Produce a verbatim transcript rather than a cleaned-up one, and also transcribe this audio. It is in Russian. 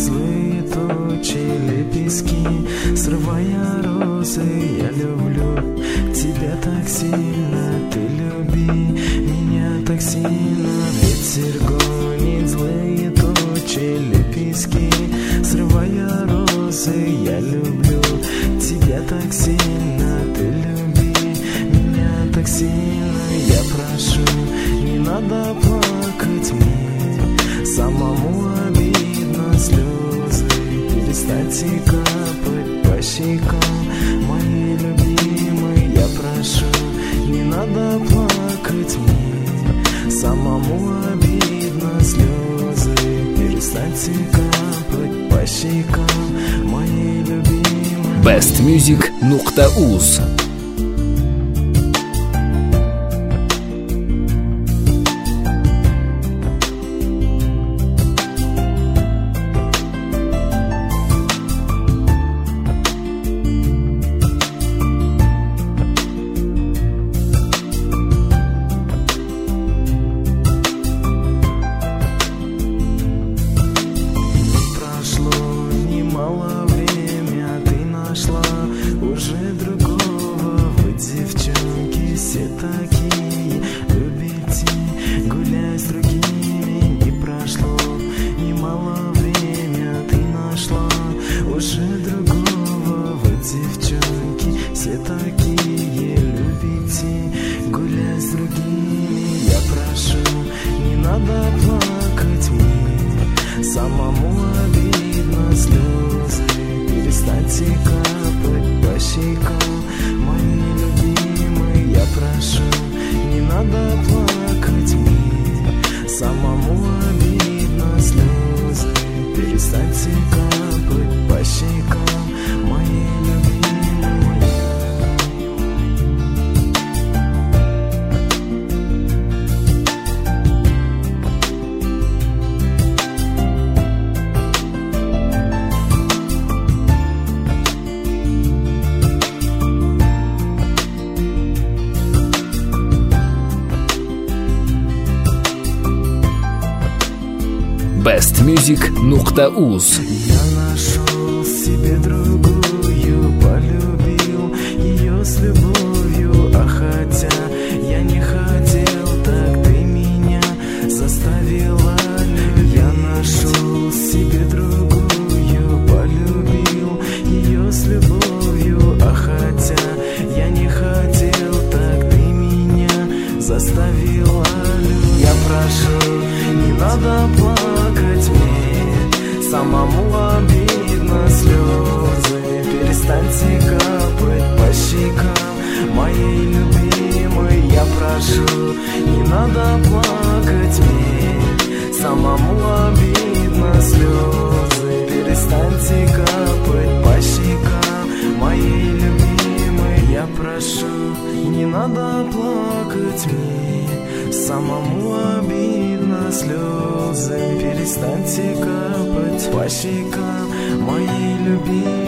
злые тучи, лепестки, срывая розы. Я люблю тебя так сильно, ты люби меня так сильно. Ветер гонит злые тучи, лепестки, срывая розы. Я люблю тебя так сильно, ты люби меня так сильно. Я прошу, не надо плакать мне, самому обидно слезы. Перестаньте капать по щекам, мои любимые. Я прошу, не надо плакать мне, самому обидно слезы. Перестаньте капать по щекам, мои любимые. бест мьюзик точка уз. бест мьюзик точка уз. Я нашел себе другую, полюбил ее с любовью. А хотя я не хотел, так ты меня заставила любить. Я нашел себе другую, полюбил ее с любовью. А хотя я не хотел, так ты меня заставила любить. Я прошу, не надо плакать мне, самому обидно слезы. Перестаньте капать по щекам, моей любимой. Я прошу, не надо плакать мне, самому обидно слезы. Перестаньте капать по щекам, моей любимой. Я прошу, не надо плакать мне, самому обидно слезы. Перестаньте капать по щекам, моей любимой.